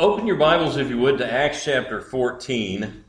Open your Bibles, if you would, to Acts chapter 14.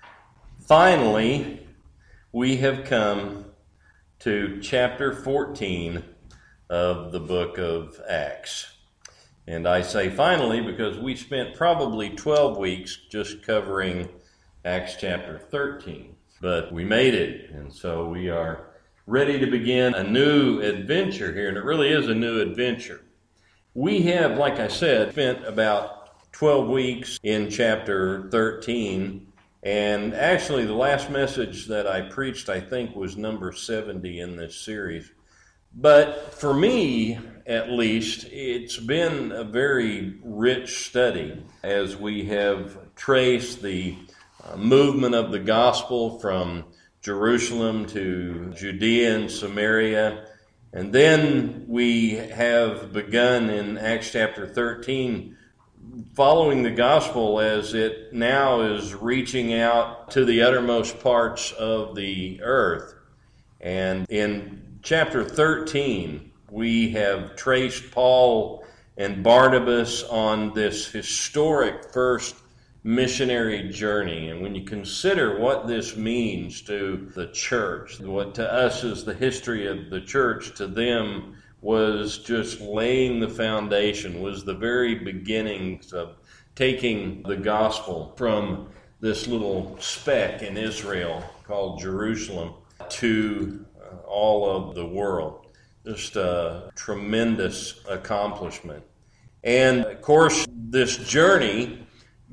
Finally, we have come to chapter 14 of the book of Acts. And I say finally because we spent probably 12 weeks just covering Acts chapter 13. But we made it, and so we are ready to begin a new adventure here, and it really is a new adventure. We have, like I said, spent about 12 weeks in chapter 13, and actually the last message that I preached, I think, was number 70 in this series. But for me, at least, it's been a very rich study as we have traced the movement of the gospel from Jerusalem to Judea and Samaria. And then we have begun in Acts chapter 13 following the gospel as it now is reaching out to the uttermost parts of the earth. And in chapter 13, we have traced Paul and Barnabas on this historic first missionary journey. And when you consider what this means to the church, what to us is the history of the church, to them was just laying the foundation, was the very beginnings of taking the gospel from this little speck in Israel called Jerusalem to all of the world. Just a tremendous accomplishment. And of course, this journey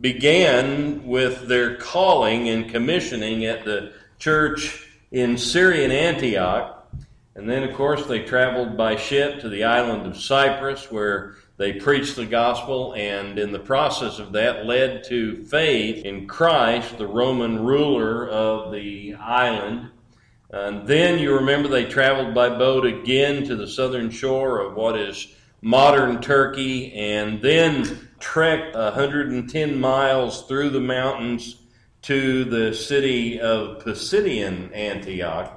began with their calling and commissioning at the church in Syrian Antioch. And then, of course, they traveled by ship to the island of Cyprus, where they preached the gospel, and in the process of that led to faith in Christ, the Roman ruler of the island. And then, you remember, they traveled by boat again to the southern shore of what is modern Turkey, and then trekked 110 miles through the mountains to the city of Pisidian Antioch,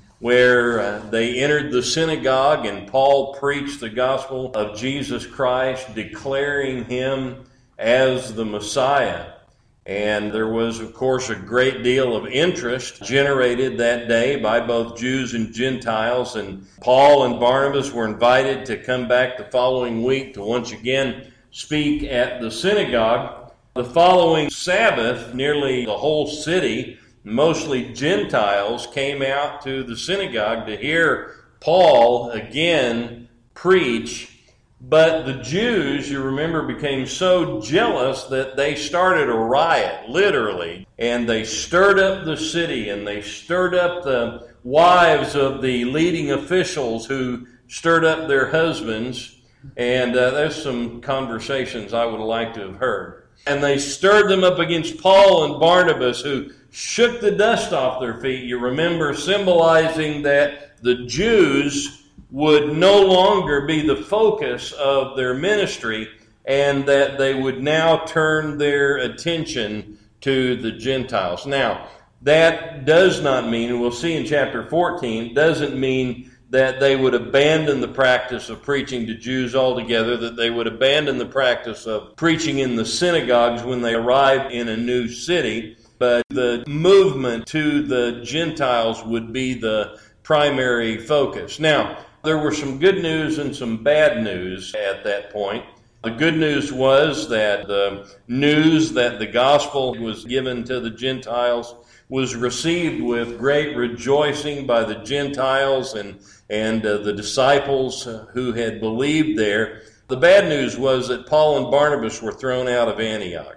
where they entered the synagogue and Paul preached the gospel of Jesus Christ, declaring him as the Messiah. And there was, of course, a great deal of interest generated that day by both Jews and Gentiles. And Paul and Barnabas were invited to come back the following week to once again speak at the synagogue. The following Sabbath, nearly the whole city, mostly Gentiles, came out to the synagogue to hear Paul again preach. But the Jews, you remember, became so jealous that they started a riot, literally. And they stirred up the city, and they stirred up the wives of the leading officials who stirred up their husbands. And there's some conversations I would like to have heard. And they stirred them up against Paul and Barnabas, who shook the dust off their feet, you remember, symbolizing that the Jews would no longer be the focus of their ministry and that they would now turn their attention to the Gentiles. Now, that does not mean, and we'll see in chapter 14, doesn't mean that they would abandon the practice of preaching to Jews altogether, that they would abandon the practice of preaching in the synagogues when they arrived in a new city. But the movement to the Gentiles would be the primary focus. Now, there were some good news and some bad news at that point. The good news was that the news that the gospel was given to the Gentiles was received with great rejoicing by the Gentiles and the disciples who had believed there. The bad news was that Paul and Barnabas were thrown out of Antioch.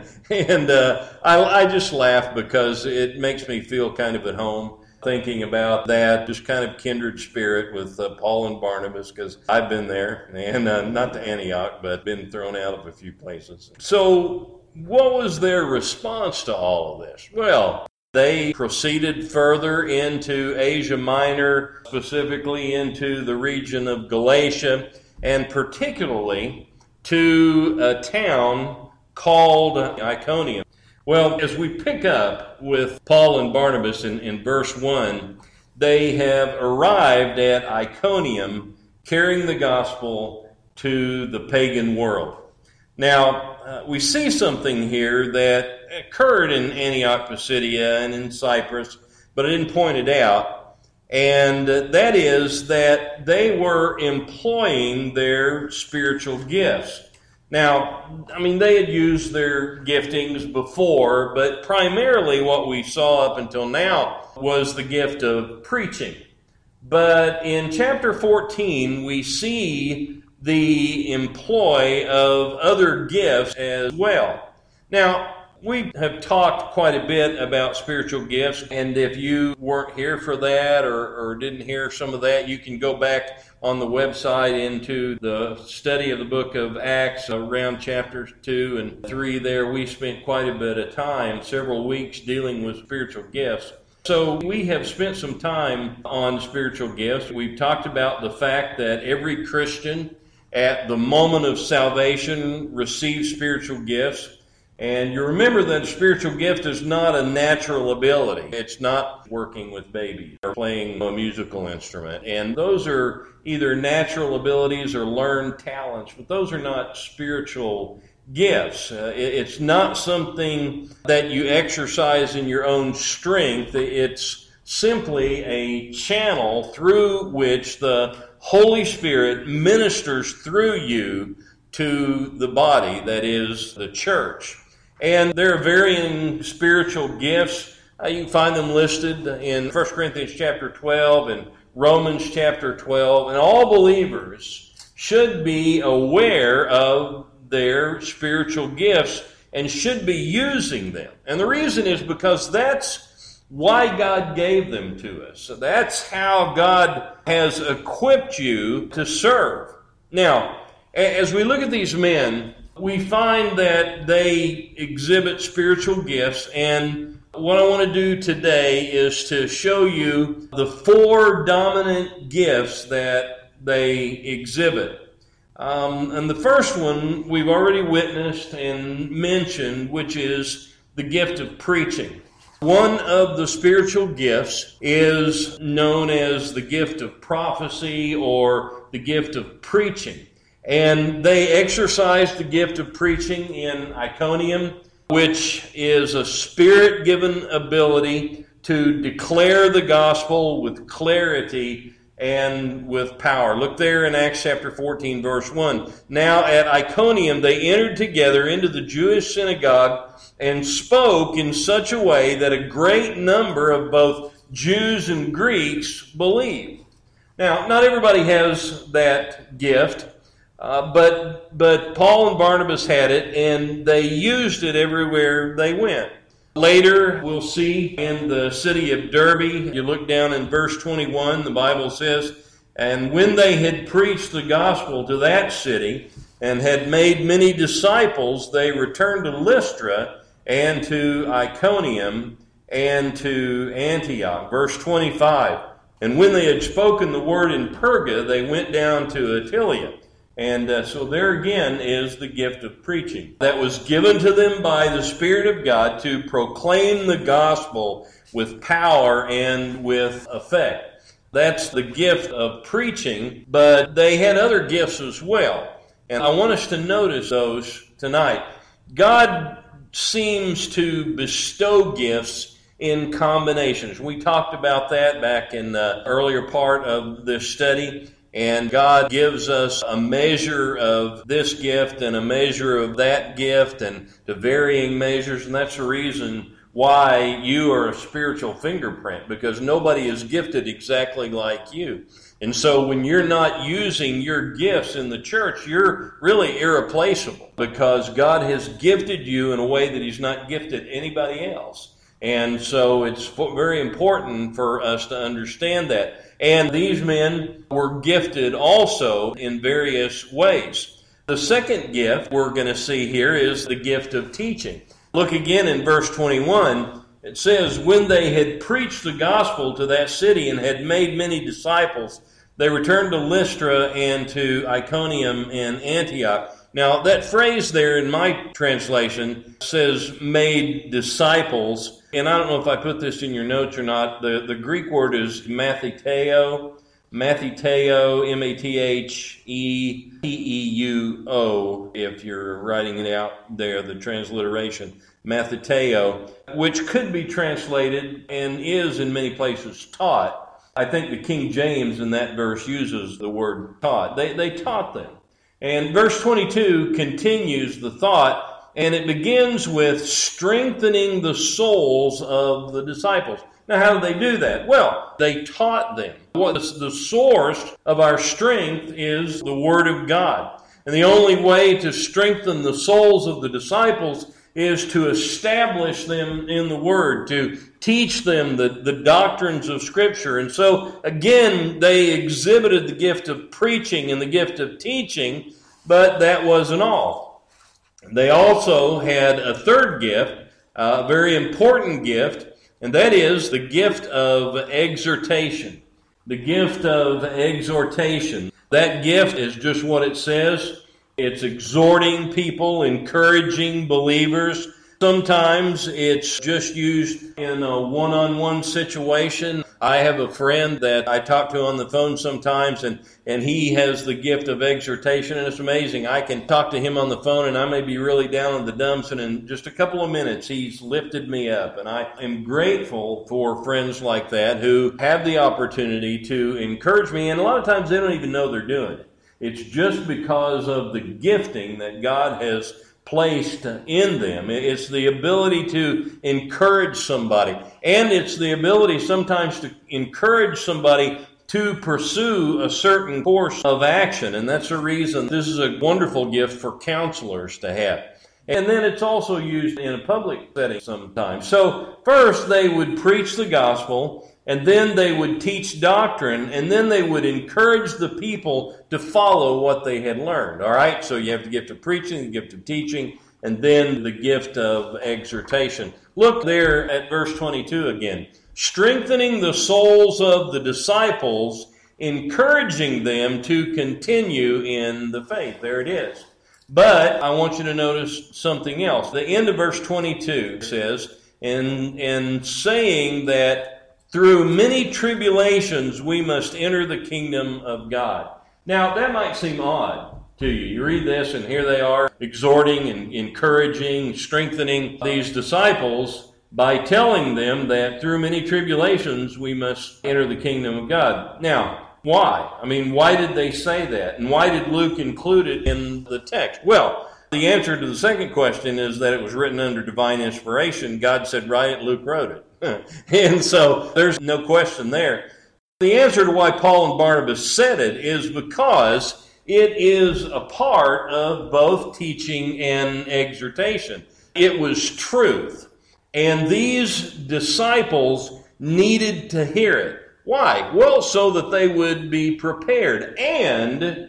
And I just laugh because it makes me feel kind of at home thinking about that, just kind of kindred spirit with Paul and Barnabas, because I've been there, and not to Antioch, but been thrown out of a few places. So what was their response to all of this? Well, they proceeded further into Asia Minor, specifically into the region of Galatia, and particularly to a town called Iconium. Well, as we pick up with Paul and Barnabas in verse 1, they have arrived at Iconium carrying the gospel to the pagan world. Now, we see something here that occurred in Antioch Pisidia and in Cyprus, but I didn't point it out, and that is that they were employing their spiritual gifts. Now, they had used their giftings before, but primarily what we saw up until now was the gift of preaching. But in chapter 14, we see the employ of other gifts as well. Now, we have talked quite a bit about spiritual gifts, and if you weren't here for that or didn't hear some of that, you can go back on the website into the study of the book of Acts around chapters 2 and 3 there. We spent quite a bit of time, several weeks, dealing with spiritual gifts. So we have spent some time on spiritual gifts. We've talked about the fact that every Christian at the moment of salvation receives spiritual gifts. And you remember that a spiritual gift is not a natural ability. It's not working with babies or playing a musical instrument. And those are either natural abilities or learned talents, but those are not spiritual gifts. It's not something that you exercise in your own strength. It's simply a channel through which the Holy Spirit ministers through you to the body, that is, the church. And there are varying spiritual gifts. You can find them listed in 1 Corinthians chapter 12 and Romans chapter 12. And all believers should be aware of their spiritual gifts and should be using them. And the reason is because that's why God gave them to us. So that's how God has equipped you to serve. Now, as we look at these men, we find that they exhibit spiritual gifts, and what I want to do today is to show you the 4 dominant gifts that they exhibit. And the first one we've already witnessed and mentioned, which is the gift of preaching. One of the spiritual gifts is known as the gift of prophecy or the gift of preaching. And they exercised the gift of preaching in Iconium, which is a spirit-given ability to declare the gospel with clarity and with power. Look there in Acts chapter 14, verse 1. Now at Iconium they entered together into the Jewish synagogue and spoke in such a way that a great number of both Jews and Greeks believed. Now, not everybody has that gift. But Paul and Barnabas had it, and they used it everywhere they went. Later, we'll see in the city of Derbe, you look down in verse 21, the Bible says, and when they had preached the gospel to that city and had made many disciples, they returned to Lystra and to Iconium and to Antioch. Verse 25, and when they had spoken the word in Perga, they went down to Attalia. And so there again is the gift of preaching that was given to them by the Spirit of God to proclaim the gospel with power and with effect. That's the gift of preaching, but they had other gifts as well. And I want us to notice those tonight. God seems to bestow gifts in combinations. We talked about that back in the earlier part of this study. And God gives us a measure of this gift and a measure of that gift and to varying measures. And that's the reason why you are a spiritual fingerprint, because nobody is gifted exactly like you. And so when you're not using your gifts in the church, you're really irreplaceable because God has gifted you in a way that He's not gifted anybody else. And so it's very important for us to understand that. And these men were gifted also in various ways. The second gift we're going to see here is the gift of teaching. Look again in verse 21. It says, when they had preached the gospel to that city and had made many disciples, they returned to Lystra and to Iconium and Antioch. Now, that phrase there in my translation says made disciples. And I don't know if I put this in your notes or not. The Greek word is mathiteo. Mathiteo, Mathepeuo, if you're writing it out there, the transliteration, Mathiteo, which could be translated and is in many places taught. I think the King James in that verse uses the word taught. They taught them. And verse 22 continues the thought, and it begins with strengthening the souls of the disciples. Now, how did they do that? Well, they taught them. The source of our strength is the Word of God. And the only way to strengthen the souls of the disciples is to establish them in the Word, to teach them the doctrines of Scripture. And so, again, they exhibited the gift of preaching and the gift of teaching, but that wasn't all. They also had a third gift, a very important gift, and that is the gift of exhortation. The gift of exhortation. That gift is just what it says. It's exhorting people, encouraging believers. Sometimes it's just used in a one-on-one situation. I have a friend that I talk to on the phone sometimes, and he has the gift of exhortation, and it's amazing. I can talk to him on the phone, and I may be really down in the dumps, and in just a couple of minutes, he's lifted me up. And I am grateful for friends like that who have the opportunity to encourage me, and a lot of times they don't even know they're doing it. It's just because of the gifting that God has placed in them. It's the ability to encourage somebody. And it's the ability sometimes to encourage somebody to pursue a certain course of action. And that's the reason this is a wonderful gift for counselors to have. And then it's also used in a public setting sometimes. So first they would preach the gospel, and then they would teach doctrine, and then they would encourage the people to follow what they had learned. All right? So you have the gift of preaching, the gift of teaching, and then the gift of exhortation. Look there at verse 22 again. Strengthening the souls of the disciples, encouraging them to continue in the faith. There it is. But I want you to notice something else. The end of verse 22 says, and saying that through many tribulations we must enter the kingdom of God. Now, that might seem odd to you. You read this, and here they are exhorting and encouraging, strengthening these disciples by telling them that through many tribulations we must enter the kingdom of God. Now, why? I mean, why did they say that? And why did Luke include it in the text? Well, the answer to the second question is that it was written under divine inspiration. God said, write it, Luke wrote it. And so there's no question there. The answer to why Paul and Barnabas said it is because it is a part of both teaching and exhortation. It was truth. And these disciples needed to hear it. Why? Well, so that they would be prepared and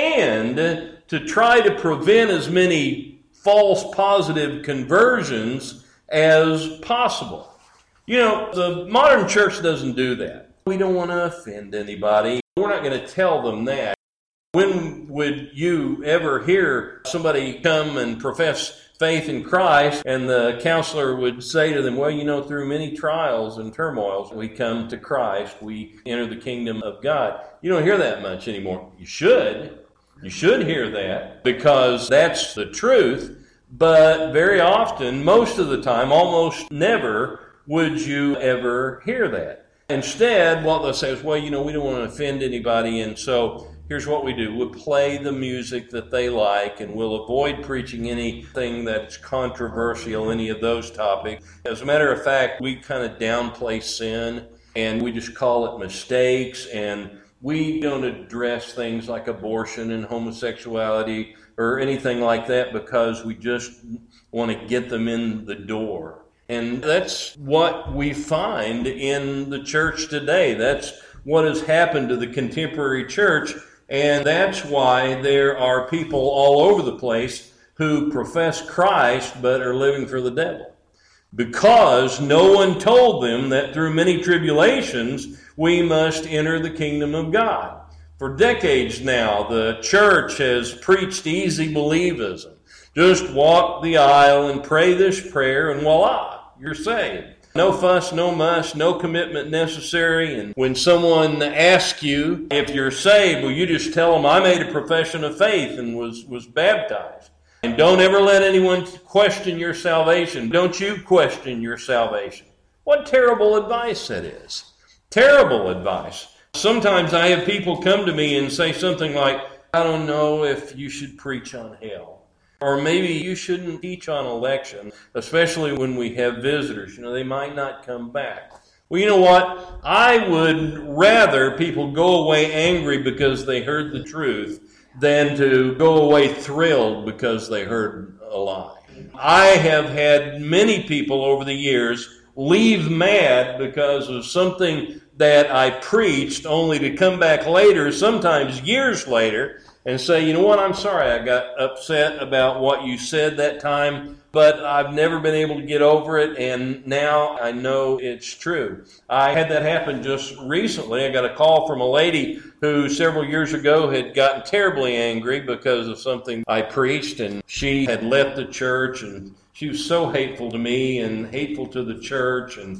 to try to prevent as many false positive conversions as possible. You know, the modern church doesn't do that. We don't want to offend anybody. We're not going to tell them that. When would you ever hear somebody come and profess faith in Christ and the counselor would say to them, well, you know, through many trials and turmoils, we come to Christ, we enter the kingdom of God. You don't hear that much anymore. You should. You should hear that because that's the truth. But very often, most of the time, almost never, would you ever hear that? Instead, what they'll say is, well, you know, we don't want to offend anybody, and so here's what we do. We'll play the music that they like, and we'll avoid preaching anything that's controversial, any of those topics. As a matter of fact, we kind of downplay sin, and we just call it mistakes, and we don't address things like abortion and homosexuality or anything like that because we just want to get them in the door. And that's what we find in the church today. That's what has happened to the contemporary church, and that's why there are people all over the place who profess Christ but are living for the devil. Because no one told them that through many tribulations we must enter the kingdom of God. For decades now, the church has preached easy believism. Just walk the aisle and pray this prayer and voila, you're saved. No fuss, no muss, no commitment necessary. And when someone asks you if you're saved, well, you just tell them, I made a profession of faith and was baptized. And don't ever let anyone question your salvation. Don't you question your salvation. What terrible advice that is. Terrible advice. Sometimes I have people come to me and say something like, I don't know if you should preach on hell. Or maybe you shouldn't teach on election, especially when we have visitors. They might not come back. Well, you know what? I would rather people go away angry because they heard the truth than to go away thrilled because they heard a lie. I have had many people over the years leave mad because of something that I preached, only to come back later, sometimes years later, and say, you know what, I'm sorry I got upset about what you said that time, but I've never been able to get over it, and now I know it's true. I had that happen just recently. I got a call from a lady who several years ago had gotten terribly angry because of something I preached, and she had left the church, and she was so hateful to me and hateful to the church, and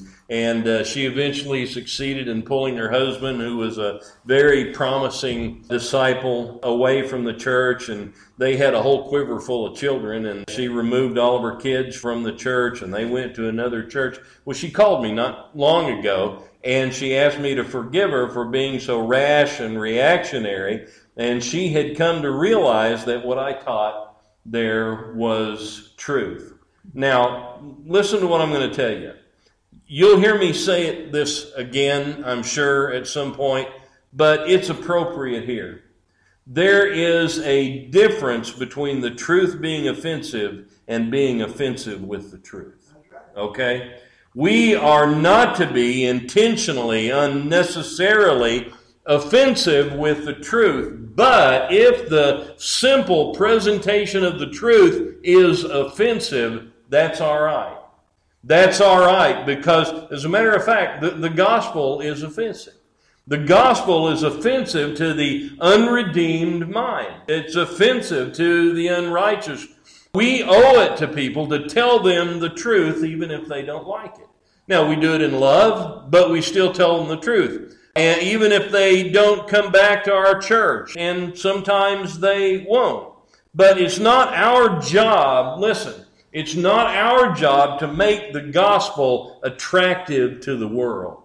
she eventually succeeded in pulling her husband, who was a very promising disciple, away from the church, and they had a whole quiver full of children, and she removed all of her kids from the church, and they went to another church. Well, she called me not long ago, and she asked me to forgive her for being so rash and reactionary, and she had come to realize that what I taught there was truth. Now, listen to what I'm going to tell you. You'll hear me say this again, I'm sure, at some point, but it's appropriate here. There is a difference between the truth being offensive and being offensive with the truth. Okay? We are not to be intentionally, unnecessarily offensive with the truth. But if the simple presentation of the truth is offensive, that's all right. That's all right, because as a matter of fact, the gospel is offensive. The gospel is offensive to the unredeemed mind. It's offensive to the unrighteous. We owe it to people to tell them the truth even if they don't like it. Now, we do it in love, but we still tell them the truth. And even if they don't come back to our church, and sometimes they won't. But it's not our job, listen, it's not our job to make the gospel attractive to the world.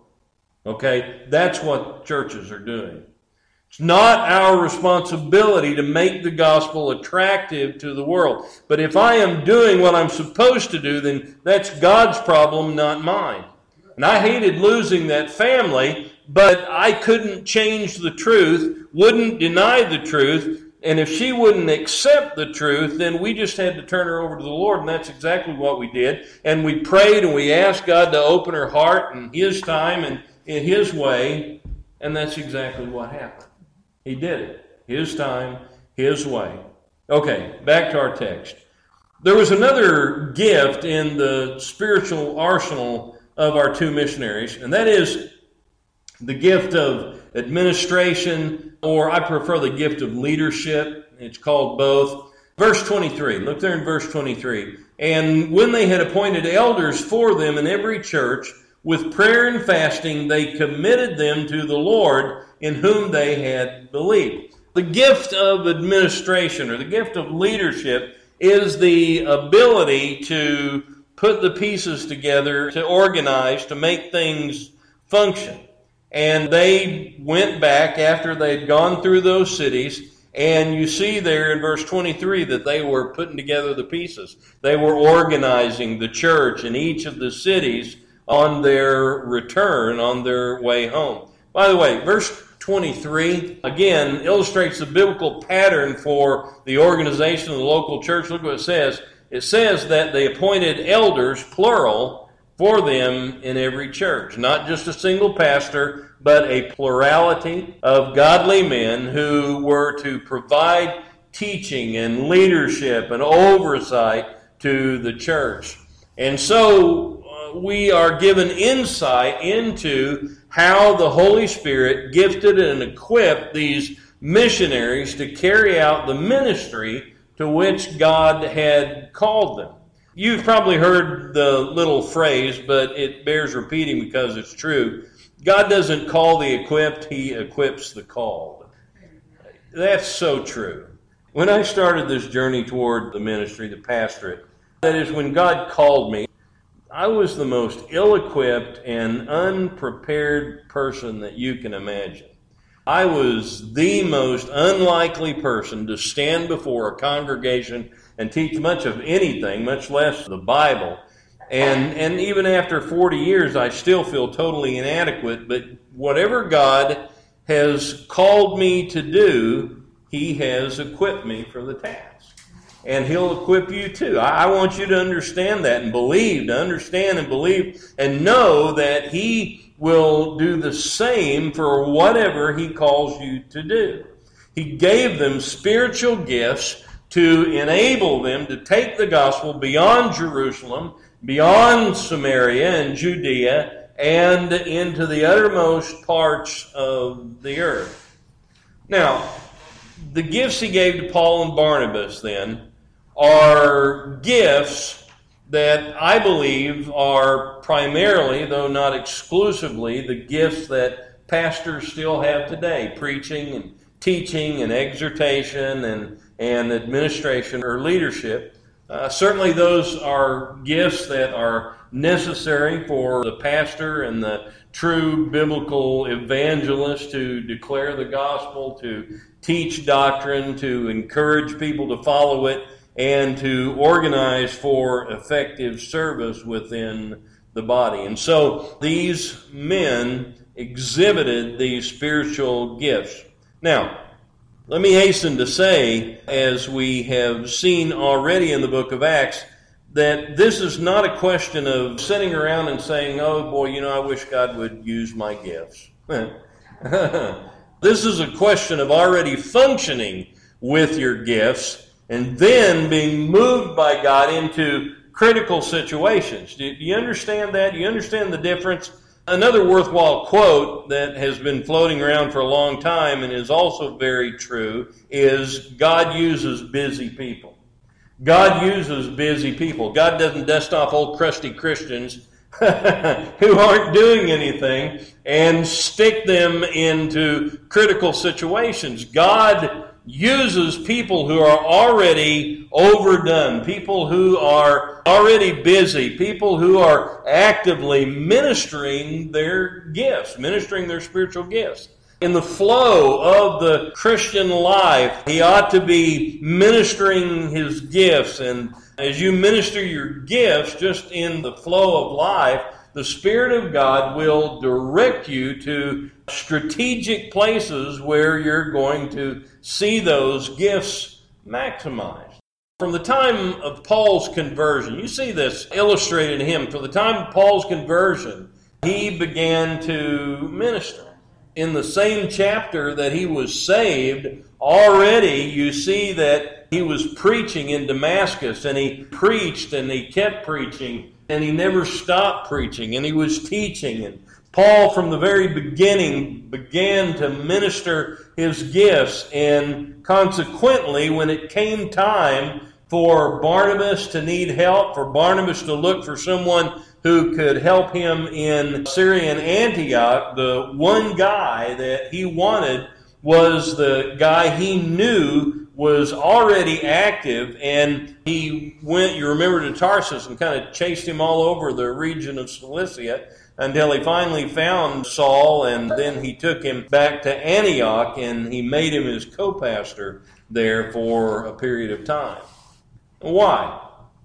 Okay? That's what churches are doing. It's not our responsibility to make the gospel attractive to the world. But if I am doing what I'm supposed to do, then that's God's problem, not mine. And I hated losing that family, but I couldn't change the truth, wouldn't deny the truth, and if she wouldn't accept the truth, then we just had to turn her over to the Lord, and that's exactly what we did. And we prayed and we asked God to open her heart in His time and in His way, and that's exactly what happened. He did it. His time, His way. Okay, back to our text. There was another gift in the spiritual arsenal of our two missionaries, and that is the gift of administration, or I prefer the gift of leadership. It's called both. Verse 23, look there in verse 23. And when they had appointed elders for them in every church, with prayer and fasting, they committed them to the Lord in whom they had believed. The gift of administration, or the gift of leadership, is the ability to put the pieces together, to organize, to make things function. And they went back after they'd gone through those cities, and you see there in verse 23 that they were putting together the pieces. They were organizing the church in each of the cities on their return, on their way home. By the way, verse 23, again, illustrates the biblical pattern for the organization of the local church. Look what it says. It says that they appointed elders, plural, for them in every church. Not just a single pastor, but a plurality of godly men who were to provide teaching and leadership and oversight to the church. And so we are given insight into how the Holy Spirit gifted and equipped these missionaries to carry out the ministry to which God had called them. You've probably heard the little phrase, but it bears repeating because it's true. God doesn't call the equipped, He equips the called. That's so true. When I started this journey toward the ministry, the pastorate, that is when God called me, I was the most ill-equipped and unprepared person that you can imagine. I was the most unlikely person to stand before a congregation and teach much of anything, much less the Bible. And even after 40 years, I still feel totally inadequate. But whatever God has called me to do, He has equipped me for the task. And He'll equip you too. I want you to understand that and believe, to understand and believe and know that He will do the same for whatever He calls you to do. He gave them spiritual gifts to enable them to take the gospel beyond Jerusalem, beyond Samaria and Judea, and into the uttermost parts of the earth. Now, the gifts He gave to Paul and Barnabas then are gifts that I believe are primarily, though not exclusively, the gifts that pastors still have today, preaching and teaching and exhortation and administration or leadership. Certainly those are gifts that are necessary for the pastor and the true biblical evangelist to declare the gospel, to teach doctrine, to encourage people to follow it, and to organize for effective service within the body. And so these men exhibited these spiritual gifts. Now, let me hasten to say, as we have seen already in the book of Acts, that this is not a question of sitting around and saying, oh boy, I wish God would use my gifts. This is a question of already functioning with your gifts and then being moved by God into critical situations. Do you understand that? Do you understand the difference? Another worthwhile quote that has been floating around for a long time and is also very true is God uses busy people. God uses busy people. God doesn't dust off old crusty Christians who aren't doing anything and stick them into critical situations. God uses people who are already overdone, people who are already busy, people who are actively ministering their gifts, ministering their spiritual gifts. In the flow of the Christian life, he ought to be ministering his gifts. And as you minister your gifts, just in the flow of life, the Spirit of God will direct you to strategic places where you're going to see those gifts maximized. From the time of Paul's conversion, you see this illustrated in him. From the time of Paul's conversion, he began to minister. In the same chapter that he was saved, already you see that he was preaching in Damascus, and he preached and he kept preaching, and he never stopped preaching, and he was teaching. And Paul, from the very beginning, began to minister his gifts, and consequently, when it came time for Barnabas to need help, for Barnabas to look for someone who could help him in Syrian Antioch, the one guy that he wanted was the guy he knew was already active, and he went, you remember, to Tarsus and kind of chased him all over the region of Cilicia until he finally found Saul, and then he took him back to Antioch, and he made him his co-pastor there for a period of time. Why?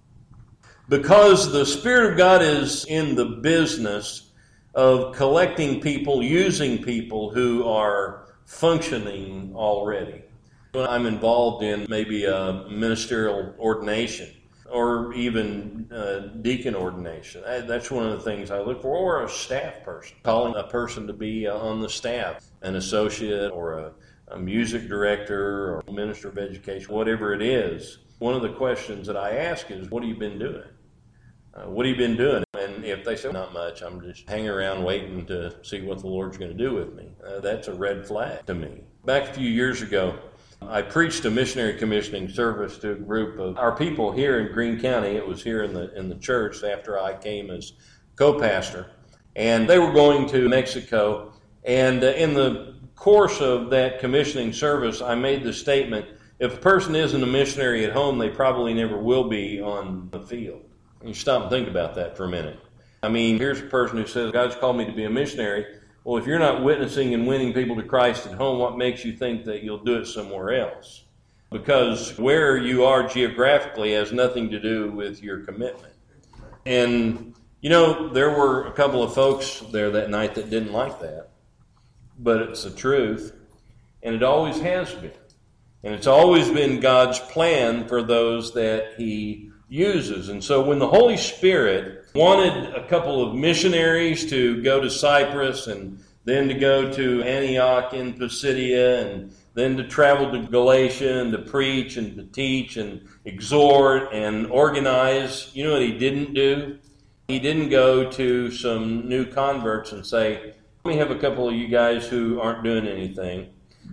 Because the Spirit of God is in the business of collecting people, using people who are functioning already. When I'm involved in maybe a ministerial ordination or even deacon ordination, that's one of the things I look for, or a staff person, calling a person to be on the staff, an associate or a music director or minister of education, whatever it is. One of the questions that I ask is, what have you been doing? What have you been doing? And if they say, not much, I'm just hanging around waiting to see what the Lord's going to do with me, that's a red flag to me. Back a few years ago, I preached a missionary commissioning service to a group of our people here in Greene County. It was here in the church after I came as co-pastor. And they were going to Mexico. And in the course of that commissioning service, I made the statement, if a person isn't a missionary at home, they probably never will be on the field. You stop and think about that for a minute. I mean, here's a person who says, God's called me to be a missionary. Well, if you're not witnessing and winning people to Christ at home, what makes you think that you'll do it somewhere else? Because where you are geographically has nothing to do with your commitment. And, you know, there were a couple of folks there that night that didn't like that. But it's the truth. And it always has been. And it's always been God's plan for those that He uses. And so when the Holy Spirit wanted a couple of missionaries to go to Cyprus and then to go to Antioch in Pisidia and then to travel to Galatia and to preach and to teach and exhort and organize, you know what He didn't do? He didn't go to some new converts and say, let me have a couple of you guys who aren't doing anything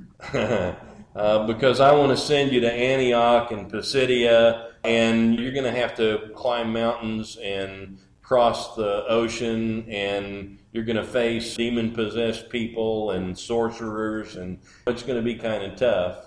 because I want to send you to Antioch and Pisidia, and you're going to have to climb mountains and cross the ocean, and you're going to face demon-possessed people and sorcerers, and it's going to be kind of tough.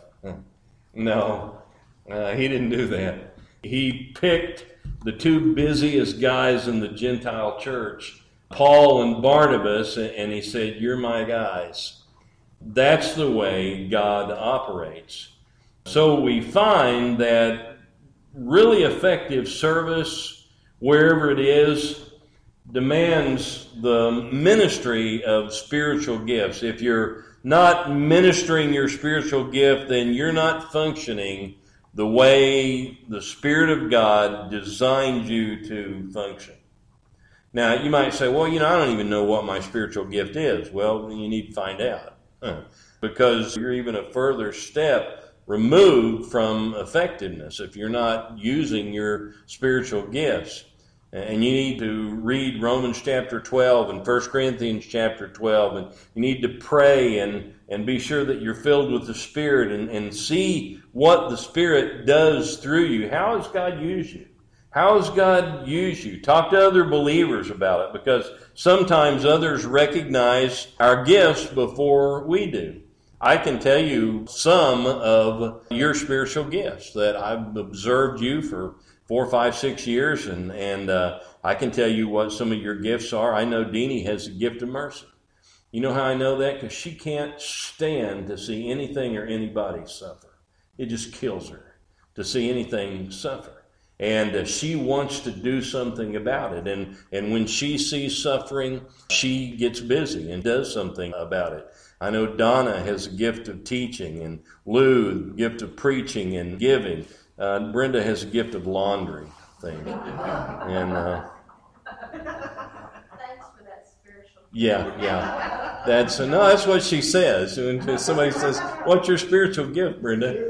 No, He didn't do that. He picked the two busiest guys in the Gentile church, Paul and Barnabas, and He said, you're my guys. That's the way God operates. So we find that really effective service, wherever it is, demands the ministry of spiritual gifts. If you're not ministering your spiritual gift, then you're not functioning the way the Spirit of God designed you to function. Now, you might say, well, you know, I don't even know what my spiritual gift is. Well, you need to find out. Because you're even a further step removed from effectiveness if you're not using your spiritual gifts. And you need to read Romans chapter 12 and 1 Corinthians chapter 12. And you need to pray and be sure that you're filled with the Spirit and see what the Spirit does through you. How does God use you? How does God use you? Talk to other believers about it, because sometimes others recognize our gifts before we do. I can tell you some of your spiritual gifts that I've observed you for 4, 5, 6 years, and I can tell you what some of your gifts are. I know Deanie has a gift of mercy. You know how I know that? Because she can't stand to see anything or anybody suffer. It just kills her to see anything suffer. And she wants to do something about it. And when she sees suffering, she gets busy and does something about it. I know Donna has a gift of teaching, and Lou, a gift of preaching and giving. Brenda has a gift of laundry thing. And thanks for that spiritual. Yeah. That's what she says. When somebody says, "What's your spiritual gift, Brenda?"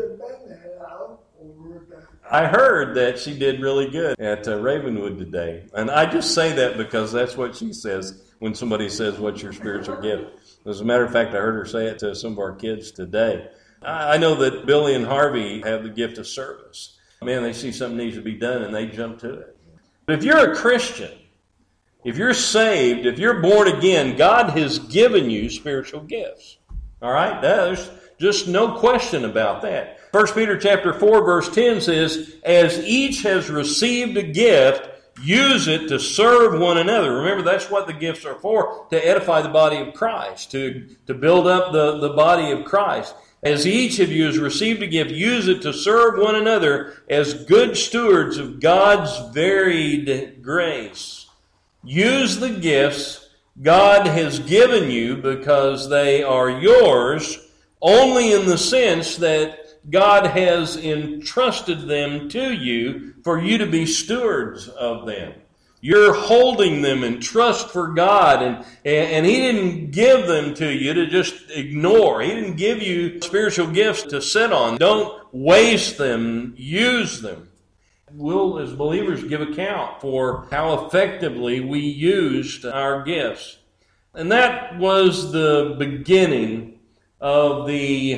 I heard that she did really good at Ravenwood today. And I just say that because that's what she says when somebody says, "What's your spiritual gift?" As a matter of fact, I heard her say it to some of our kids today. I know that Billy and Harvey have the gift of service. Man, they see something needs to be done and they jump to it. But if you're a Christian, if you're saved, if you're born again, God has given you spiritual gifts. All right? There's just no question about that. 1 Peter chapter 4, verse 10 says, "As each has received a gift, use it to serve one another." Remember, that's what the gifts are for, to edify the body of Christ, to build up the body of Christ. As each of you has received a gift, use it to serve one another as good stewards of God's varied grace. Use the gifts God has given you because they are yours, only in the sense that God has entrusted them to you for you to be stewards of them. You're holding them in trust for God, and He didn't give them to you to just ignore. He didn't give you spiritual gifts to sit on. Don't waste them. Use them. We'll, as believers, give account for how effectively we used our gifts. And that was the beginning of the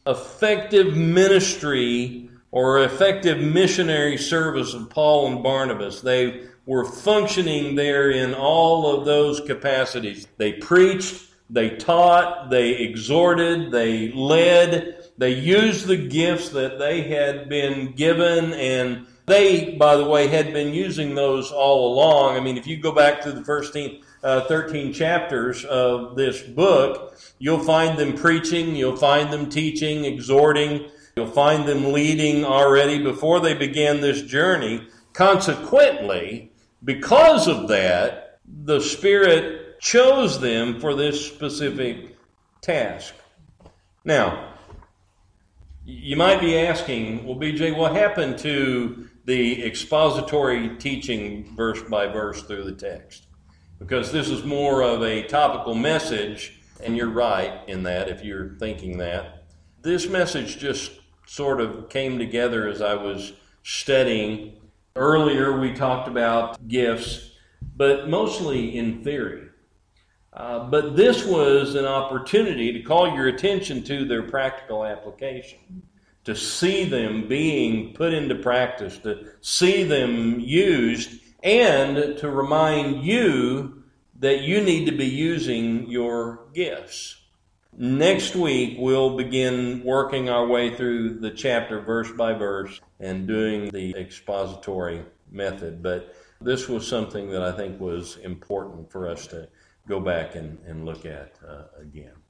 effective ministry or effective missionary service of Paul and Barnabas. They were functioning there in all of those capacities. They preached, they taught, they exhorted, they led, they used the gifts that they had been given, and they, by the way, had been using those all along. I mean, if you go back to the first 13 chapters of this book, you'll find them preaching, you'll find them teaching, exhorting, you'll find them leading already before they began this journey. Consequently, because of that, the Spirit chose them for this specific task. Now, you might be asking, well, BJ, what happened to the expository teaching verse by verse through the text? Because this is more of a topical message, and you're right in that if you're thinking that. This message just sort of came together as I was studying. Earlier we talked about gifts, but mostly in theory. But this was an opportunity to call your attention to their practical application, to see them being put into practice, to see them used, and to remind you that you need to be using your gifts. Next week, we'll begin working our way through the chapter verse by verse and doing the expository method. But this was something that I think was important for us to go back and look at again.